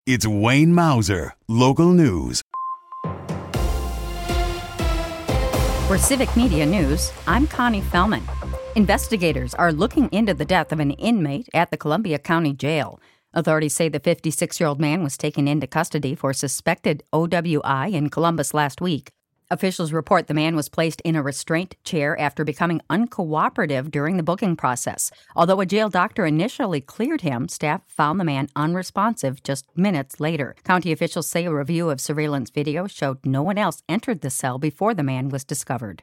It's Wayne Mauser, Local News. For Civic Media News, I'm Connie Fellman. Investigators are looking into the death of an inmate at the Columbia County Jail. Authorities say the 56-year-old man was taken into custody for suspected OWI in Columbus last week. Officials report the man was placed in a restraint chair after becoming uncooperative during the booking process. Although a jail doctor initially cleared him, staff found the man unresponsive just minutes later. County officials say a review of surveillance video showed no one else entered the cell before the man was discovered.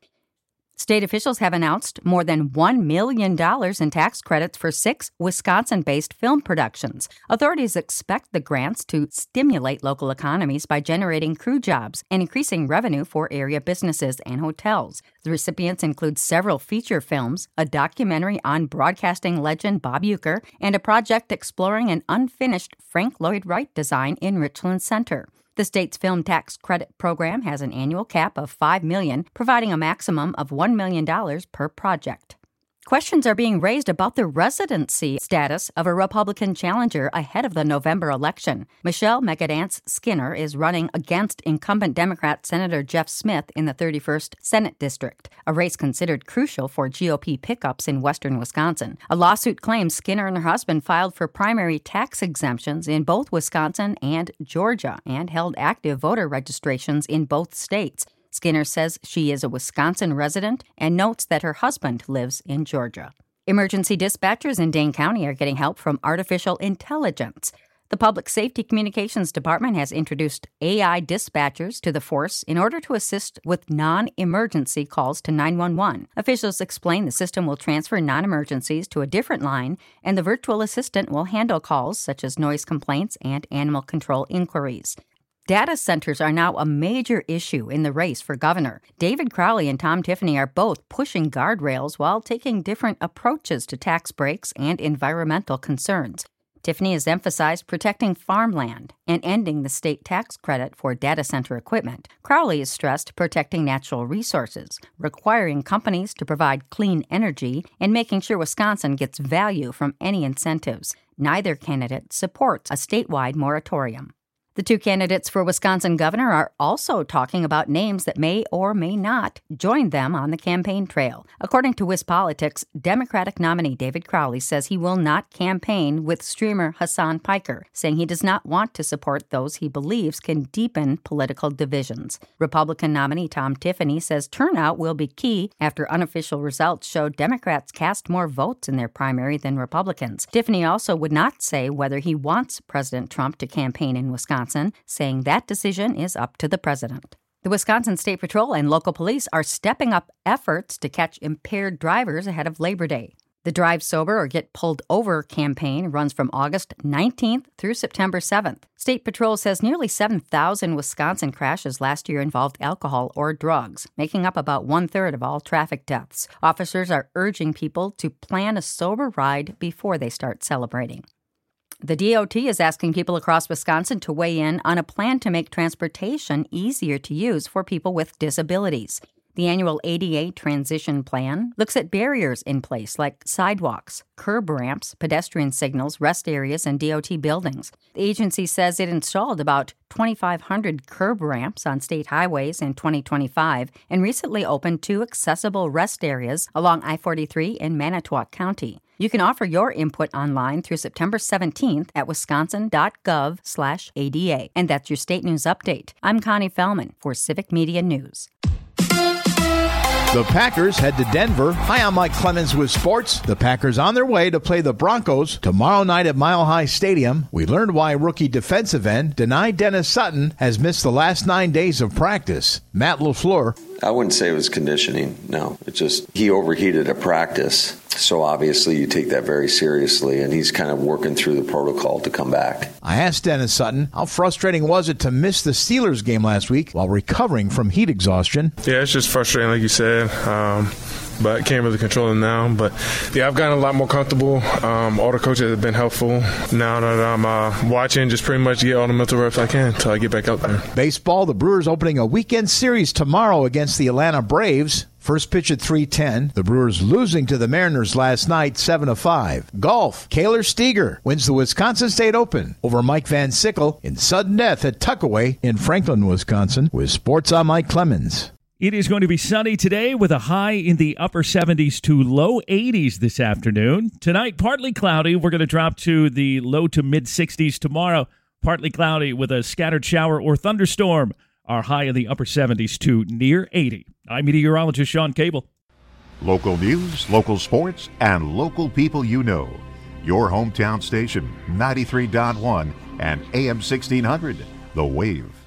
State officials have announced more than $1 million in tax credits for 6 Wisconsin-based film productions. Authorities expect the grants to stimulate local economies by generating crew jobs and increasing revenue for area businesses and hotels. The recipients include several feature films, a documentary on broadcasting legend Bob Uecker, and a project exploring an unfinished Frank Lloyd Wright design in Richland Center. The state's film tax credit program has an annual cap of $5 million, providing a maximum of $1 million per project. Questions are being raised about the residency status of a Republican challenger ahead of the November election. Michelle Megadance Skinner is running against incumbent Democrat Senator Jeff Smith in the 31st Senate District, a race considered crucial for GOP pickups in western Wisconsin. A lawsuit claims Skinner and her husband filed for primary tax exemptions in both Wisconsin and Georgia and held active voter registrations in both states. Skinner says she is a Wisconsin resident and notes that her husband lives in Georgia. Emergency dispatchers in Dane County are getting help from artificial intelligence. The Public Safety Communications Department has introduced AI dispatchers to the force in order to assist with non-emergency calls to 911. Officials explain the system will transfer non-emergencies to a different line, and the virtual assistant will handle calls such as noise complaints and animal control inquiries. Data centers are now a major issue in the race for governor. David Crowley and Tom Tiffany are both pushing guardrails while taking different approaches to tax breaks and environmental concerns. Tiffany has emphasized protecting farmland and ending the state tax credit for data center equipment. Crowley has stressed protecting natural resources, requiring companies to provide clean energy, and making sure Wisconsin gets value from any incentives. Neither candidate supports a statewide moratorium. The two candidates for Wisconsin governor are also talking about names that may or may not join them on the campaign trail. According to WisPolitics, Democratic nominee David Crowley says he will not campaign with streamer Hassan Piker, saying he does not want to support those he believes can deepen political divisions. Republican nominee Tom Tiffany says turnout will be key after unofficial results showed Democrats cast more votes in their primary than Republicans. Tiffany also would not say whether he wants President Trump to campaign in Wisconsin, saying that decision is up to the president. The Wisconsin State Patrol and local police are stepping up efforts to catch impaired drivers ahead of Labor Day. The Drive Sober or Get Pulled Over campaign runs from August 19th through September 7th. State Patrol says nearly 7,000 Wisconsin crashes last year involved alcohol or drugs, making up about one-third of all traffic deaths. Officers are urging people to plan a sober ride before they start celebrating. The DOT is asking people across Wisconsin to weigh in on a plan to make transportation easier to use for people with disabilities. The annual ADA transition plan looks at barriers in place like sidewalks, curb ramps, pedestrian signals, rest areas, and DOT buildings. The agency says it installed about 2,500 curb ramps on state highways in 2025 and recently opened 2 accessible rest areas along I-43 in Manitowoc County. You can offer your input online through September 17th at wisconsin.gov/ADA. And that's your state news update. I'm Connie Fellman for Civic Media News. The Packers head to Denver. Hi, I'm Mike Clemens with sports. The Packers on their way to play the Broncos tomorrow night at Mile High Stadium. We learned why rookie defensive end Denai Dennis Sutton has missed the last 9 days of practice. Matt LaFleur. I wouldn't say it was conditioning, no. It's just he overheated at practice. So obviously you take that very seriously, and he's kind of working through the protocol to come back. I asked Dennis Sutton, how frustrating was it to miss the Steelers game last week while recovering from heat exhaustion? Yeah, it's just frustrating, like you said. but can't really control them now. But, yeah, I've gotten a lot more comfortable. All the coaches have been helpful. Now that I'm watching, just pretty much get all the mental reps I can until I get back out there. Baseball, the Brewers opening a weekend series tomorrow against the Atlanta Braves. First pitch at 3:10. The Brewers losing to the Mariners last night 7-5. Golf, Kaylor Steger wins the Wisconsin State Open over Mike Van Sickle in sudden death at Tuckaway in Franklin, Wisconsin. With sports, I'm Mike Clemens. It is going to be sunny today with a high in the upper 70s to low 80s this afternoon. Tonight, partly cloudy. We're going to drop to the low to mid 60s tomorrow. Partly cloudy with a scattered shower or thunderstorm. Our high in the upper 70s to near 80. I'm meteorologist Sean Cable. Local news, local sports, and local people you know. Your hometown station, 93.1 and AM 1600, The Wave.